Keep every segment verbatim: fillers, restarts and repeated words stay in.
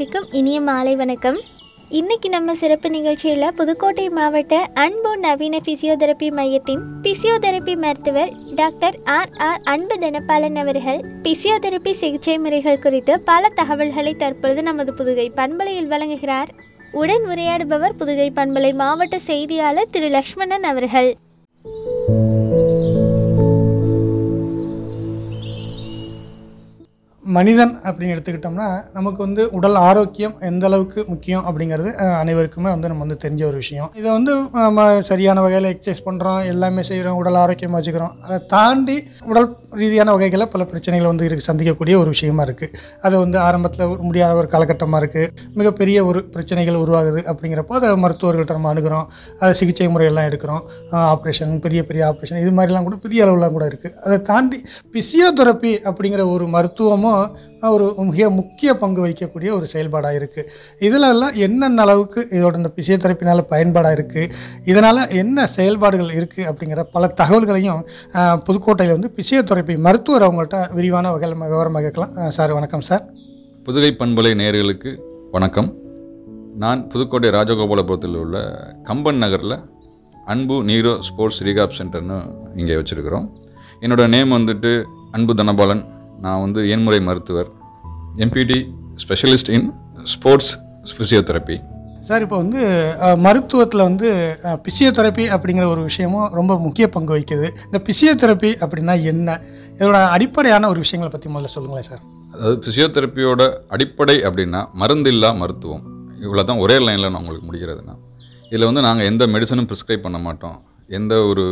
அனைவருக்கும் இனிய மாலை வணக்கம். இன்னைக்கு நம்ம சிறப்பு நிகழ்ச்சியில் புதுக்கோட்டை மாவட்ட அன்பு நவீன பிசியோதெரப்பி மையத்தின் பிசியோதெரப்பி மருத்துவர் டாக்டர் ஆர் ஆர் அன்பு தனபாலன் அவர்கள் பிசியோதெரப்பி சிகிச்சை முறைகள் குறித்து பல தகவல்களை தற்பொழுது நமது புதுகை பண்பலையில் வழங்குகிறார். உடன் உரையாடுபவர் புதுகை பண்பலை மாவட்ட செய்தியாளர் திரு லக்ஷ்மணன் அவர்கள். மனிதன் அப்படின்னு எடுத்துக்கிட்டோம்னா நமக்கு வந்து உடல் ஆரோக்கியம் எந்த அளவுக்கு முக்கியம் அப்படிங்கிறது அனைவருக்குமே வந்து நம்ம வந்து தெரிஞ்ச ஒரு விஷயம். இதை வந்து நம்ம சரியான வகையில் எக்ஸசைஸ் பண்ணுறோம், எல்லாமே செய்கிறோம், உடல் ஆரோக்கியமாக வச்சுக்கிறோம். அதை தாண்டி உடல் ரீதியான வகைகளில் பல பிரச்சனைகள் வந்து இருக்கு சந்திக்கக்கூடிய ஒரு விஷயமா இருக்குது. அது வந்து ஆரம்பத்தில் முடியாத ஒரு காலகட்டமாக இருக்குது, மிகப்பெரிய ஒரு பிரச்சனைகள் உருவாகுது. அப்படிங்கிறப்போ அதை மருத்துவர்கள்ட்ட நம்ம அணுகிறோம், அதை சிகிச்சை முறையெல்லாம் எடுக்கிறோம். ஆப்ரேஷன், பெரிய பெரிய ஆப்ரேஷன், இது மாதிரிலாம் கூட பெரிய அளவுலாம் கூட இருக்குது. அதை தாண்டி பிசியோதெரப்பி அப்படிங்கிற ஒரு மருத்துவமும் ஒரு மிக முக்கிய பங்கு வகிக்கக்கூடிய ஒரு செயல்பாடாக இருக்குது. இதில் எல்லாம் என்னென்ன அளவுக்கு இதோட இந்த பிசியோதெரப்பினால பயன்பாடாக இருக்குது, இதனால் என்ன செயல்பாடுகள் இருக்குது அப்படிங்கிற பல தகவல்களையும் புதுக்கோட்டையில் வந்து பிசியோதெரப்பி மருத்துவர் அவங்கள்ட்ட விரிவான வகையில் விவரமாக கேட்கலாம். சார் வணக்கம் சார். புதுகை பண்பலை நேயர்களுக்கு வணக்கம். நான் புதுக்கோட்டை ராஜகோபாலபுரத்தில் உள்ள கம்பன் நகரில் அன்பு நீரோ ஸ்போர்ட்ஸ் ரீகாப் சென்டர்னு இங்கே வச்சுருக்கிறோம். என்னோடய நேம் வந்துட்டு அன்பு தனபாலன். நான் வந்து எண்முறை மருத்துவர், MPT specialist in sports physiotherapy. Sir, இப்போ வந்து மருத்துவத்தில் வந்து பிசியோதெரப்பி அப்படிங்கிற ஒரு விஷயமும் ரொம்ப முக்கிய பங்கு வகிக்குது. இந்த பிசியோதெரப்பி அப்படின்னா என்ன, இதோட அடிப்படையான ஒரு விஷயங்களை பற்றி முதல்ல சொல்லுங்களேன் சார். அதாவது பிசியோதெரப்பியோட அடிப்படை அப்படின்னா மருந்தில்லா மருத்துவம். இவ்வளோ தான் ஒரே லைனில் நான் உங்களுக்கு முடிகிறதுனா. இதில் வந்து நாங்கள் எந்த மெடிசனும் ப்ரிஸ்கிரைப் பண்ண மாட்டோம், எந்த ஒரு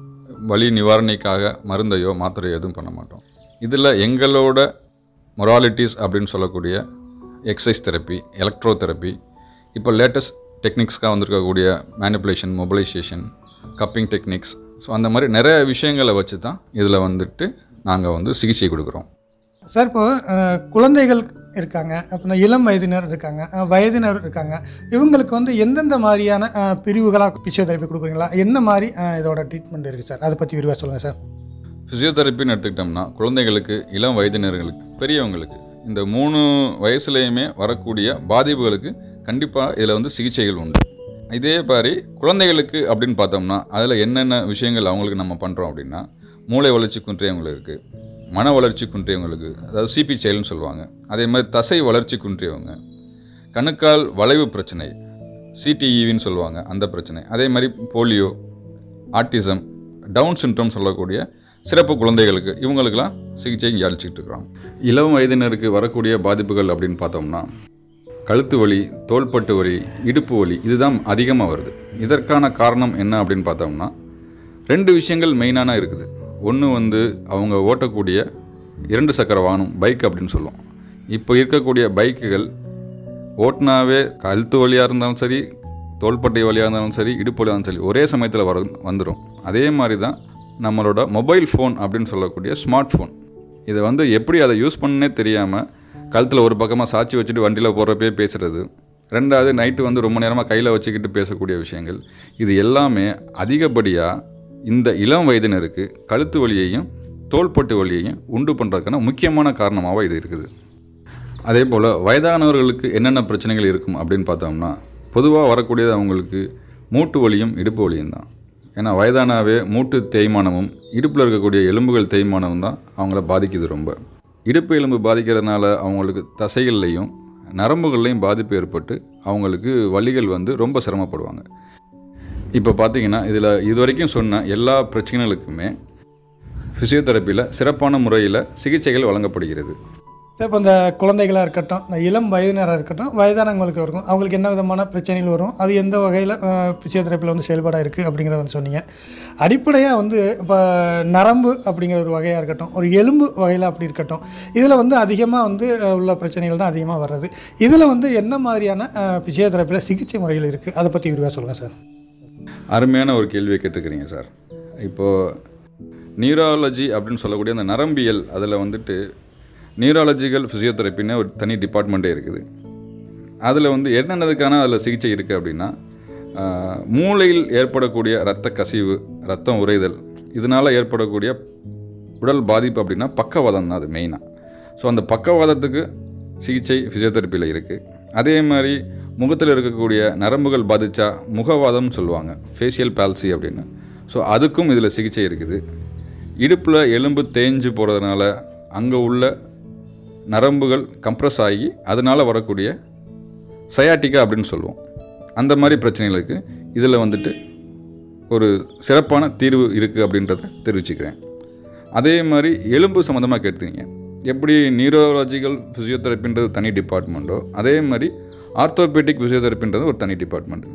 வலி நிவாரணிக்காக மருந்தையோ மாத்திரையோ எதுவும் பண்ண மாட்டோம். இதில் எங்களோட மொராலிட்டிஸ் அப்படின்னு சொல்லக்கூடிய எக்ஸசைஸ் தெரப்பி, எலக்ட்ரோ தெரப்பி, இப்போ லேட்டஸ்ட் டெக்னிக்ஸ்க்காக வந்திருக்கக்கூடிய manipulation, mobilisation, cupping techniques, so அந்த மாதிரி நிறைய விஷயங்களை வச்சு தான் இதில் வந்துட்டு நாங்கள் வந்து சிகிச்சை கொடுக்குறோம். சார், இப்போ குழந்தைகள் இருக்காங்க, அப்புறம் இளம் வயதினர் இருக்காங்க, வயதினர் இருக்காங்க, இவங்களுக்கு வந்து எந்தெந்த மாதிரியான பிரிவுகளாக பிசியோதெரப்பி கொடுக்குறீங்களா, என்ன மாதிரி இதோட ட்ரீட்மெண்ட் இருக்குது சார், அதை பற்றி விரிவாக சொல்லுங்கள் சார். ஃபிசியோதெரப்பின்னு எடுத்துக்கிட்டோம்னா குழந்தைகளுக்கு, இளம் வயதினர்களுக்கு, பெரியவங்களுக்கு, இந்த மூணு வயசுலேயுமே வரக்கூடிய பாதிப்புகளுக்கு கண்டிப்பாக இதில் வந்து சிகிச்சைகள் உண்டு. இதே மாதிரி குழந்தைகளுக்கு அப்படின்னு பார்த்தோம்னா அதில் என்னென்ன விஷயங்கள் அவங்களுக்கு நம்ம பண்ணுறோம் அப்படின்னா, மூளை வளர்ச்சி குன்றியவங்களுக்கு, மன வளர்ச்சி குன்றியவங்களுக்கு, அதாவது சிபி சைல்டுன்னு சொல்லுவாங்க, அதே மாதிரி தசை வளர்ச்சி குன்றியவங்க, கணுக்கால் வளைவு பிரச்சனை, சிடிஇவின்னு சொல்லுவாங்க அந்த பிரச்சனை, அதே மாதிரி போலியோ, ஆட்டிசம், டவுன் சிண்ட்ரோம் சொல்லக்கூடிய சிறப்பு குழந்தைகளுக்கு, இவங்களுக்கெல்லாம் சிகிச்சை இங்கே அளிச்சுக்கிட்டு இருக்கிறோம். இளம் வயதினருக்கு வரக்கூடிய பாதிப்புகள் அப்படின்னு பார்த்தோம்னா கழுத்து வலி, தோள்பட்டு வலி, இடுப்பு வலி, இதுதான் அதிகமாக வருது. இதற்கான காரணம் என்ன அப்படின்னு பார்த்தோம்னா ரெண்டு விஷயங்கள் மெயினான இருக்குது. ஒன்று வந்து அவங்க ஓட்டக்கூடிய இரண்டு சக்கர வாகனம், பைக் அப்படின்னு சொல்லுவோம். இப்போ இருக்கக்கூடிய பைக்குகள் ஓட்டினாவே கழுத்து வலியாக இருந்தாலும் சரி, தோள்பட்டை வலியாக இருந்தாலும் சரி, இடுப்பு வலியாக இருந்தாலும் சரி, ஒரே சமயத்தில் வர வந்துடும். அதே மாதிரி தான் நம்மளோட மொபைல் ஃபோன் அப்படின்னு சொல்லக்கூடிய ஸ்மார்ட் ஃபோன். இதை வந்து எப்படி அதை யூஸ் பண்ணனே தெரியாமல் கழுத்தில் ஒரு பக்கமாக சாட்சி வச்சுட்டு வண்டியில் போகிறப்பே பேசுகிறது, ரெண்டாவது நைட்டு வந்து ரொம்ப நேரமாக கையில் வச்சுக்கிட்டு பேசக்கூடிய விஷயங்கள், இது எல்லாமே அதிகப்படியாக இந்த இளம் வயதினருக்கு கழுத்து வலியையும் தோள்பட்டு வலியையும் உண்டு பண்ணுறதுக்கான முக்கியமான காரணமாக இது இருக்குது. அதே போல் வயதானவர்களுக்கு என்னென்ன பிரச்சனைகள் இருக்கும் அப்படின்னு பார்த்தோம்னா பொதுவாக வரக்கூடியது அவங்களுக்கு மூட்டு வலியும் இடுப்பு வலியும் தான். ஏன்னா வயதானாவே மூட்டு தேய்மானமும் இடுப்பில் இருக்கக்கூடிய எலும்புகள் தேய்மானமும் தான் அவங்கள பாதிக்குது. ரொம்ப இடுப்பு எலும்பு பாதிக்கிறதுனால அவங்களுக்கு தசைகள்லையும் நரம்புகள்லையும் பாதிப்பு ஏற்பட்டு அவங்களுக்கு வலிகள் வந்து ரொம்ப சிரமப்படுவாங்க. இப்போ பார்த்தீங்கன்னா இதில் இது வரைக்கும் சொன்ன எல்லா பிரச்சனைகளுக்குமே ஃபிசியோதெரப்பியில் சிறப்பான முறையில் சிகிச்சைகள் வழங்கப்படுகிறது. சார், இப்போ இந்த குழந்தைகளாக இருக்கட்டும், இந்த இளம் வயதினராக இருக்கட்டும், வயதானவங்களுக்கு இருக்கும், அவங்களுக்கு என்ன விதமான பிரச்சனைகள் வரும், அது எந்த வகையில் பிசியோதெரப்பியில் வந்து செயல்பாடாக இருக்குது அப்படிங்கிறத வந்து சொன்னீங்க. அடிப்படையாக வந்து இப்போ நரம்பு அப்படிங்கிற ஒரு வகையாக இருக்கட்டும், ஒரு எலும்பு வகையில் அப்படி இருக்கட்டும், இதில் வந்து அதிகமாக வந்து உள்ள பிரச்சனைகள் தான் அதிகமாக வர்றது. இதில் வந்து என்ன மாதிரியான பிசியோதெரப்பியில் சிகிச்சை முறைகள் இருக்குது, அதை பற்றி விரிவாக சொல்லுங்கள் சார். அருமையான ஒரு கேள்வியை கேட்டுக்கிறீங்க சார். இப்போது நியூராலஜி அப்படின்னு சொல்லக்கூடிய அந்த நரம்பியல், அதில் வந்துட்டு நியூராலஜிக்கல் ஃபிசியோதெரப்பின்னு ஒரு தனி டிபார்ட்மெண்ட்டே இருக்குது. அதில் வந்து என்னென்னதுக்கான அதில் சிகிச்சை இருக்குது அப்படின்னா, மூளையில் ஏற்படக்கூடிய இரத்த கசிவு, இரத்தம் உறைதல், இதனால் ஏற்படக்கூடிய உடல் பாதிப்பு அப்படின்னா பக்கவாதம் தான் அது மெயினாக. ஸோ அந்த பக்கவாதத்துக்கு சிகிச்சை ஃபிசியோதெரப்பியில் இருக்குது. அதே மாதிரி முகத்தில் இருக்கக்கூடிய நரம்புகள் பாதிச்சா முகவாதம்னு சொல்லுவாங்க, ஃபேஷியல் பால்சி அப்படின்னு. ஸோ அதுக்கும் இதில் சிகிச்சை இருக்குது. இடுப்பில் எலும்பு தேஞ்சு போகிறதுனால அங்கே உள்ள நரம்புகள் கம்ப்ரஸ் ஆகி அதனால் வரக்கூடிய சயாட்டிக்கா அப்படின்னு சொல்லுவோம். அந்த மாதிரி பிரச்சனைகளுக்கு இதில் வந்துட்டு ஒரு சிறப்பான தீர்வு இருக்குது அப்படின்றத தெரிவிச்சுக்கிறேன். அதே மாதிரி எலும்பு சம்மந்தமாக கேட்டீங்க, எப்படி நியூரோலாஜிக்கல் ஃபிசியோதெரப்பின்றது தனி டிபார்ட்மெண்ட்டோ அதே மாதிரி ஆர்த்தோபெடிக் ஃபிசியோதெரப்பின்றது ஒரு தனி டிபார்ட்மெண்ட்.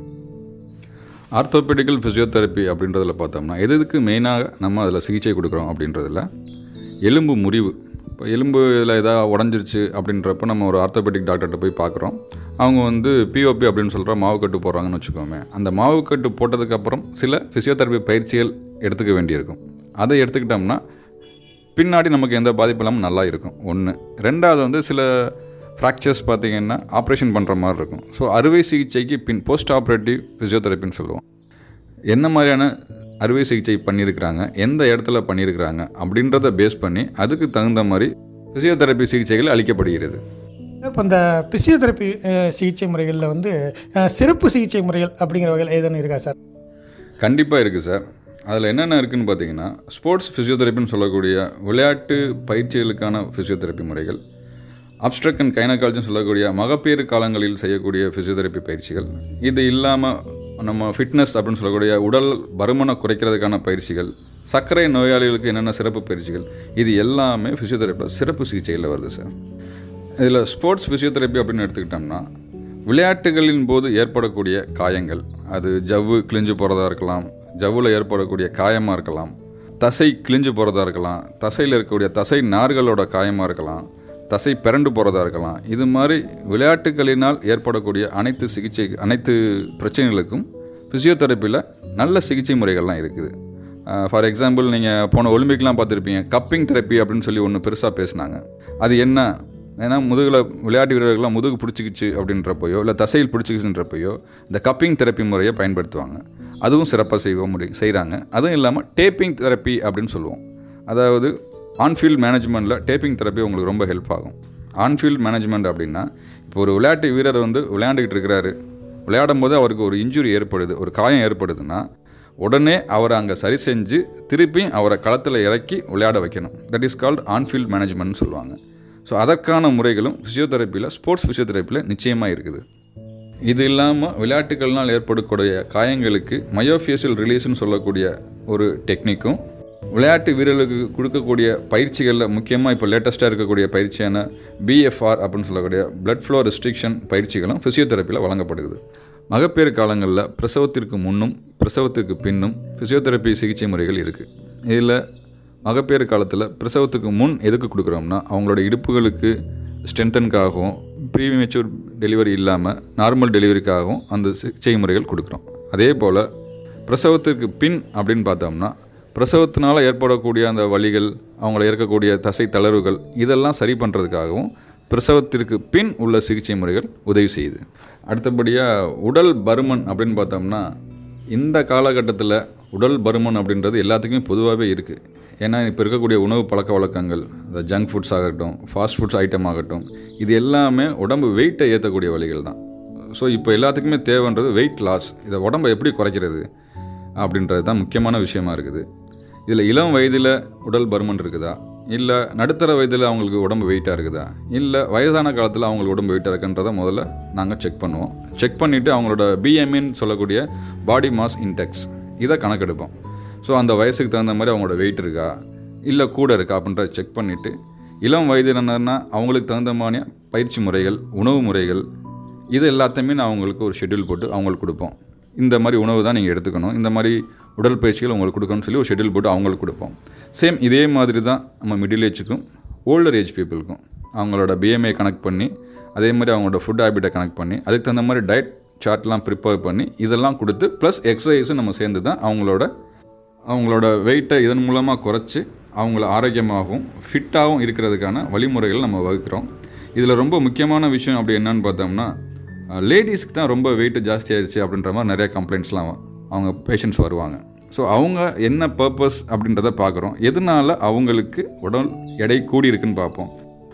ஆர்த்தோபெடிக்கல் ஃபிசியோதெரப்பி அப்படின்றதுல பார்த்தோம்னா எதுக்கு மெயினாக நம்ம அதில் சிகிச்சை கொடுக்குறோம் அப்படின்றதுல எலும்பு முறிவு. இப்போ எலும்பு இதில் எதாவது உடஞ்சிருச்சு அப்படின்றப்ப நம்ம ஒரு ஆர்த்தோபெடிக் டாக்டர்கிட்ட போய் பார்க்குறோம். அவங்க வந்து பிஓபி அப்படின்னு சொல்கிற மாவுக்கட்டு போடுறாங்கன்னு வச்சுக்கோமே. அந்த மாவுக்கட்டு போட்டதுக்கப்புறம் சில ஃபிசியோதெரப்பி பயிற்சிகள் எடுத்துக்க வேண்டியிருக்கும். அதை எடுத்துக்கிட்டோம்னா பின்னாடி நமக்கு எந்த பாதிப்பு இல்லாமல் நல்லா இருக்கும் ஒன்று. ரெண்டாவது வந்து சில ஃப்ராக்சர்ஸ் பார்த்திங்கன்னா ஆப்ரேஷன் பண்ணுற மாதிரி இருக்கும். ஸோ அறுவை சிகிச்சைக்கு பின் போஸ்ட் ஆப்ரேட்டிவ் ஃபிசியோதெரப்பின்னு சொல்லுவோம். என்ன மாதிரியான அறுவை சிகிச்சை பண்ணியிருக்கிறாங்க, எந்த இடத்துல பண்ணியிருக்கிறாங்க அப்படின்றத பேஸ் பண்ணி அதுக்கு தகுந்த மாதிரி ஃபிசியோதெரப்பி சிகிச்சைகள் அளிக்கப்படுகிறது. இப்போ இந்த பிசியோதெரப்பி சிகிச்சை முறைகளில் வந்து சிறப்பு சிகிச்சை முறைகள் அப்படிங்கிற வகையில் ஏதேனும் இருக்கா சார்? கண்டிப்பாக இருக்குது சார். அதில் என்னென்ன இருக்குதுன்னு பார்த்தீங்கன்னா, ஸ்போர்ட்ஸ் ஃபிசியோதெரப்பின்னு சொல்லக்கூடிய விளையாட்டு பயிற்சிகளுக்கான ஃபிசியோதெரப்பி முறைகள், அப்ஸ்ட்ரக்ட் அண்ட் கைனகாலஜின்னு சொல்லக்கூடிய மகப்பேறு காலங்களில் செய்யக்கூடிய ஃபிசியோதெரப்பி பயிற்சிகள், இது இல்லாமல் நம்ம ஃபிட்னஸ் அப்படின்னு சொல்லக்கூடிய உடல் பருமனை குறைக்கிறதுக்கான பயிற்சிகள், சர்க்கரை நோயாளிகளுக்கு என்னென்ன சிறப்பு பயிற்சிகள், இது எல்லாமே ஃபிசியோதெரப்பியில் சிறப்பு சிகிச்சையில் வருது சார். இதில் ஸ்போர்ட்ஸ் ஃபிசியோதெரப்பி அப்படின்னு எடுத்துக்கிட்டோம்னா விளையாட்டுகளின் போது ஏற்படக்கூடிய காயங்கள், அது ஜவ்வு கிழிஞ்சு போகிறதா இருக்கலாம், ஜவ்வில் ஏற்படக்கூடிய காயமாக இருக்கலாம், தசை கிழிஞ்சு போகிறதா இருக்கலாம், தசையில் இருக்கக்கூடிய தசை நார்களோட காயமாக இருக்கலாம், தசை பிறண்டு போகிறதா இருக்கலாம். இது மாதிரி விளையாட்டுகளினால் ஏற்படக்கூடிய அனைத்து சிகிச்சை அனைத்து பிரச்சனைகளுக்கும் ஃபிசியோதெரப்பியில் நல்ல சிகிச்சை முறைகள்லாம் இருக்குது. ஃபார் எக்ஸாம்பிள், நீங்கள் போன ஒலிம்பிக்லாம் பார்த்துருப்பீங்க, கப்பிங் தெரப்பி அப்படின்னு சொல்லி ஒன்று பெருசாக பேசினாங்க. அது என்ன, ஏன்னா முதுகில் விளையாட்டு வீரர்கள்லாம் முதுகு பிடிச்சிக்கிச்சு அப்படின்றப்பையோ இல்லை தசையில் பிடிச்சிக்கிச்சுன்றப்பையோ இந்த கப்பிங் தெரப்பி முறையை பயன்படுத்துவாங்க. அதுவும் சிறப்பாக செய்ய முடியும் செய்கிறாங்க. அதுவும் இல்லாமல் டேப்பிங் தெரப்பி அப்படின்னு சொல்லுவோம். அதாவது ஆன்ஃபீல்ட் மேனேஜ்மெண்ட்டில் டேப்பிங் தெரப்பி உங்களுக்கு ரொம்ப ஹெல்ப் ஆகும். ஆன்ஃபீல்ட் மேனேஜ்மெண்ட் அப்படின்னா, இப்போ ஒரு விளையாட்டு வீரர் வந்து விளையாண்டுக்கிட்டு இருக்கிறாரு, விளையாடும் போது அவருக்கு ஒரு இன்ஜுரி ஏற்படுது, ஒரு காயம் ஏற்படுதுன்னா உடனே அவரை அங்கே சரி செஞ்சு திருப்பி அவரை களத்தில் இறக்கி விளையாட வைக்கணும். தட் இஸ் கால்ட் ஆன்ஃபீல்ட் மேனேஜ்மெண்ட்னு சொல்லுவாங்க. ஸோ அதற்கான முறைகளும் ஃபிசியோதெரப்பியில் ஸ்போர்ட்ஸ் ஃபிசியோதெரப்பியில் நிச்சயமாக இருக்குது. இது இல்லாமல் விளையாட்டுகள்னால் ஏற்படக்கூடிய காயங்களுக்கு மயோஃபேஷியல் ரிலீஸ்ன்னு சொல்லக்கூடிய ஒரு டெக்னிக்கும், விளையாட்டு வீரர்களுக்கு கொடுக்கக்கூடிய பயிற்சிகளில் முக்கியமாக இப்போ லேட்டஸ்ட்டாக இருக்கக்கூடிய பயிற்சியான பிஎஃப்ஆர் அப்படின்னு சொல்லக்கூடிய பிளட் ஃப்ளோ ரெஸ்ட்ரிக்ஷன் பயிற்சிகளும் ஃபிசியோதெரப்பியில் வழங்கப்படுகிறது. மகப்பேறு காலங்களில் பிரசவத்திற்கு முன்னும் பிரசவத்திற்கு பின்னும் ஃபிசியோதெரப்பி சிகிச்சை முறைகள் இருக்குது. இதில் மகப்பேறு காலத்தில் பிரசவத்துக்கு முன் எதுக்கு கொடுக்குறோம்னா, அவங்களோட இடுப்புகளுக்கு ஸ்ட்ரென்தனுக்காகவும் ப்ரீமெச்சூர் டெலிவரி இல்லாமல் நார்மல் டெலிவரிக்காகவும் அந்த சிகிச்சை முறைகள் கொடுக்குறோம். அதே போல் பிரசவத்திற்கு பின் அப்படின்னு பார்த்தோம்னா பிரசவத்தினால் ஏற்படக்கூடிய அந்த வலிகள், அவங்கள இருக்கக்கூடிய தசை தளர்வுகள், இதெல்லாம் சரி பண்ணுறதுக்காகவும் பிரசவத்திற்கு பின் உள்ள சிகிச்சை முறைகள் உதவி செய்யுது. அடுத்தபடியாக உடல் பருமன் அப்படின்னு பார்த்தோம்னா, இந்த காலகட்டத்தில் உடல் பருமன் அப்படின்றது எல்லாத்துக்குமே பொதுவாகவே இருக்குது. ஏன்னா இப்போ இருக்கக்கூடிய உணவு பழக்க வழக்கங்கள், இந்த ஜங்க் ஃபுட்ஸ் ஆகட்டும், ஃபாஸ்ட் ஃபுட்ஸ் ஐட்டம் ஆகட்டும், இது எல்லாமே உடம்பு வெயிட்டை ஏற்றக்கூடிய வழிகள் தான். ஸோ இப்போ எல்லாத்துக்குமே தேவைன்றது வெயிட் லாஸ். இதை உடம்பை எப்படி குறைக்கிறது அப்படின்றது தான் முக்கியமான விஷயமா இருக்குது. இதில் இளம் வயதில் உடல் பருமன் இருக்குதா, இல்லை நடுத்தர வயதில் அவங்களுக்கு உடம்பு வெயிட்டாக இருக்குதா, இல்லை வயதான காலத்தில் அவங்களுக்கு உடம்பு வெயிட்டாக இருக்குன்றதை முதல்ல நாங்கள் செக் பண்ணுவோம். செக் பண்ணிவிட்டு அவங்களோட பிஎம்இன்னு சொல்லக்கூடிய பாடி மாஸ் இன்டெக்ஸ், இதை கணக்கெடுப்போம். ஸோ அந்த வயசுக்கு தகுந்த மாதிரி அவங்களோட வெயிட் இருக்கா இல்லை கூட இருக்கா அப்படின்றத செக் பண்ணிவிட்டு, இளம் வயதினர்னா அவங்களுக்கு தகுந்த மாதிரி பயிற்சி முறைகள், உணவு முறைகள், இது எல்லாத்தையுமே நான் அவங்களுக்கு ஒரு ஷெட்யூல் போட்டு அவங்களுக்கு கொடுப்போம். இந்த மாதிரி உணவு தான் நீங்கள் எடுத்துக்கணும், இந்த மாதிரி உடல் பயிற்சிகள் உங்களுக்கு கொடுக்கணும்னு சொல்லி ஒரு ஷெட்யூல் போட்டு அவங்களுக்கு கொடுப்போம். சேம் இதே மாதிரி தான் நம்ம மிடில் ஏஜுக்கும் ஓல்டர் ஏஜ் பீப்புளுக்கும் அவங்களோட பிஎம்ஐ கனெக்ட் பண்ணி, அதே மாதிரி அவங்களோட ஃபுட் ஹேபிட்டை கனெக்ட் பண்ணி, அதுக்கு தகுந்த மாதிரி டயட் சார்ட்லாம் ப்ரிப்பேர் பண்ணி இதெல்லாம் கொடுத்து ப்ளஸ் எக்ஸசைஸும் நம்ம சேர்ந்து தான் அவங்களோட அவங்களோட வெயிட்டை இதன் மூலமாக குறைச்சி அவங்கள ஆரோக்கியமாகவும் ஃபிட்டாகவும் இருக்கிறதுக்கான வழிமுறைகள் நம்ம வகுக்கிறோம். இதில் ரொம்ப முக்கியமான விஷயம் அப்படி என்னன்னு பார்த்தோம்னா, லேடிஸ்க்கு தான் ரொம்ப வெயிட்டு ஜாஸ்தி ஆயிடுச்சு அப்படின்ற மாதிரி நிறைய கம்ப்ளைண்ட்ஸ்லாம் அவங்க பேஷண்ட்ஸ் வருவாங்க. ஸோ அவங்க என்ன பர்பஸ் அப்படின்றத பார்க்குறோம், எதனால அவங்களுக்கு உடல் எடை கூடி இருக்குன்னு பார்ப்போம்.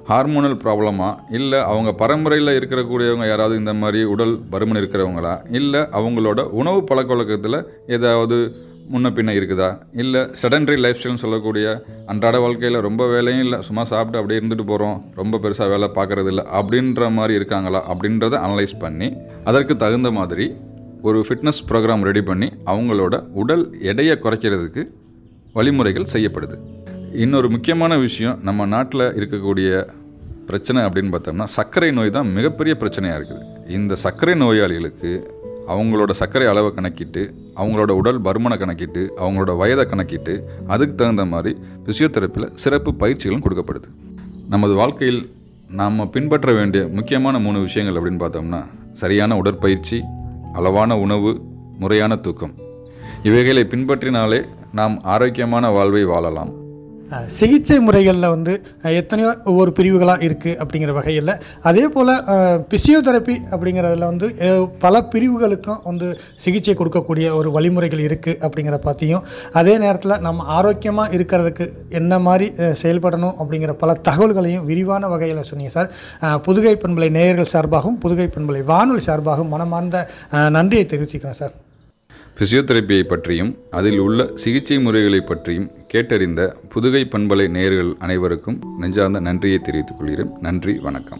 ஹார்மோனல் ப்ராப்ளமா, இல்லை அவங்க பரம்பரையில் இருக்கக்கூடியவங்க யாராவது இந்த மாதிரி உடல் பருமன் இருக்கிறவங்களா, இல்லை அவங்களோட உணவு பழக்க வழக்கத்தில் ஏதாவது முன்ன பின்ன இருக்குதா, இல்லை செடன்ட்ரி லைஃப் ஸ்டைல்னு சொல்லக்கூடிய அன்றாட வாழ்க்கையில் ரொம்ப வேலையும் இல்லை, சும்மா சாப்பிட்டு அப்படியே இருந்துட்டு போகிறோம், ரொம்ப பெருசாக வேலை பார்க்குறது இல்லை அப்படின்ற மாதிரி இருக்காங்களா அப்படின்றத அனலைஸ் பண்ணி அதற்கு தகுந்த மாதிரி ஒரு ஃபிட்னஸ் ப்ரோக்ராம் ரெடி பண்ணி அவங்களோட உடல் எடையை குறைக்கிறதுக்கு வழிமுறைகள் செய்யப்படுது. இன்னொரு முக்கியமான விஷயம், நம்ம நாட்டில் இருக்கக்கூடிய பிரச்சனை அப்படின்னு பார்த்தோம்னா சர்க்கரை நோய் தான் மிகப்பெரிய பிரச்சனையாக இருக்குது. இந்த சர்க்கரை நோயாளிகளுக்கு அவங்களோட சர்க்கரை அளவை கணக்கிட்டு, அவங்களோட உடல் பருமனை கணக்கிட்டு, அவங்களோட வயதை கணக்கிட்டு அதுக்கு தகுந்த மாதிரி பிசியோதெரப்பியில் சிறப்பு பயிற்சிகளும் கொடுக்கப்படுது. நமது வாழ்க்கையில் நாம் பின்பற்ற வேண்டிய முக்கியமான மூணு விஷயங்கள் அப்படின்னு பார்த்தோம்னா சரியான உடற்பயிற்சி, அளவான உணவு, முறையான தூக்கம். இவைகளை பின்பற்றினாலே நாம் ஆரோக்கியமான வாழ்வை வாழலாம். சிகிச்சை முறைகளில் வந்து எத்தனையோ ஒவ்வொரு பிரிவுகளாக இருக்குது அப்படிங்கிற வகையில், அதே போல் பிசியோதெரப்பி அப்படிங்கிறதுல வந்து பல பிரிவுகளுக்கும் வந்து சிகிச்சை கொடுக்கக்கூடிய ஒரு வழிமுறைகள் இருக்குது அப்படிங்கிற பற்றியும், அதே நேரத்தில் நம்ம ஆரோக்கியமாக இருக்கிறதுக்கு என்ன மாதிரி செயல்படணும் அப்படிங்கிற பல தகவல்களையும் விரிவான வகையில் சொன்னீங்க சார். புதுகை பண்பலை நேயர்கள் சார்பாகவும் புதுகை பண்பலை வானொலி சார்பாகவும் மனமார்ந்த நன்றியை தெரிவிச்சுக்கிறேன் சார். பிசியோதெரப்பியை பற்றியும் அதில் உள்ள சிகிச்சை முறைகளை பற்றியும் கேட்டறிந்த புதுகை பண்பலை நேயர்கள் அனைவருக்கும் நெஞ்சார்ந்த நன்றியை தெரிவித்துக் கொள்கிறேன். நன்றி, வணக்கம்.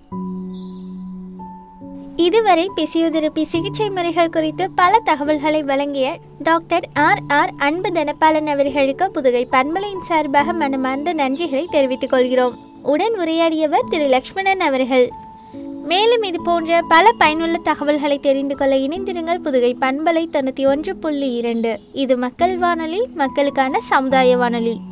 இதுவரை பிசியோதெரப்பி சிகிச்சை முறைகள் குறித்து பல தகவல்களை வழங்கிய டாக்டர் ஆர் ஆர் அன்பு தனபாலன் அவர்களுக்கு புதுகை பண்பலையின் சார்பாக மனமார்ந்த நன்றிகளை தெரிவித்துக் கொள்கிறோம். உடன் உரையாடியவர் திரு லக்ஷ்மணன் அவர்கள். மேலும் இது போன்ற பல பயனுள்ள தகவல்களை தெரிந்து கொள்ள இணைந்திருங்கள் புதுகை பண்பலை தொண்ணூற்றி ஒன்று புள்ளி இரண்டு. இது மக்கள் வானொலி, மக்களுக்கான சமுதாய வானொலி.